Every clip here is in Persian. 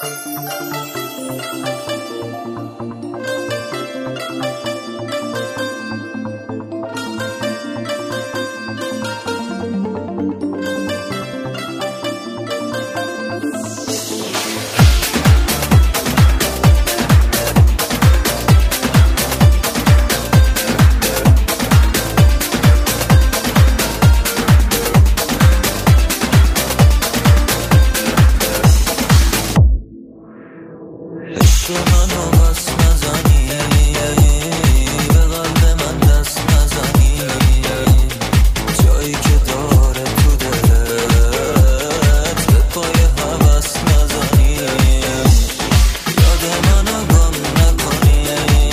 عشق منو بس نزنی، به قلب من دست نزنی، جایی که داره تو دلت به پای هوس نزنی، یاد منو گم نکنی،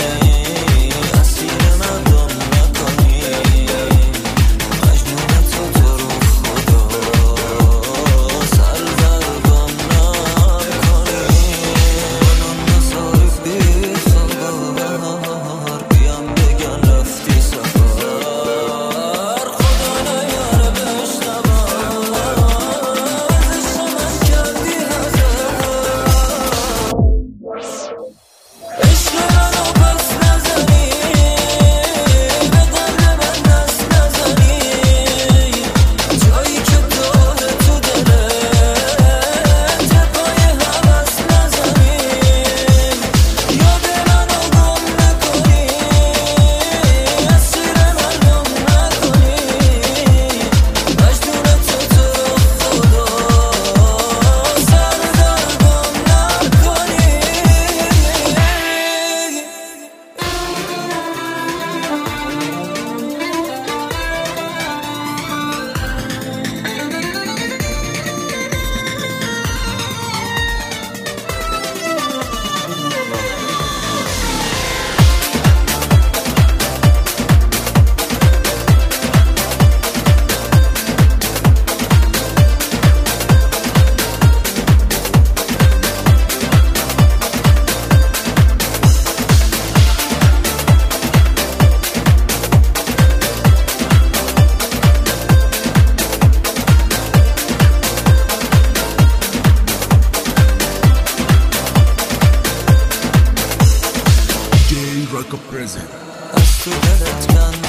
اسیر من دم نکنی، مجنون تو رو خدا سرگردان نکنی. بیام بگن رفتی سفر، خدا نیاره بشنوم از عشق من کردی هزار. عشق منو پس نزنی، به قلب من دست نزنی، جایی که داره تو دلت به پای هوس نزنی، یاد منو گم نکنی، اسیر من دم نکنی، مجنون تو رو خدا سرگردان نکنی. Rock present. از تو دلت کن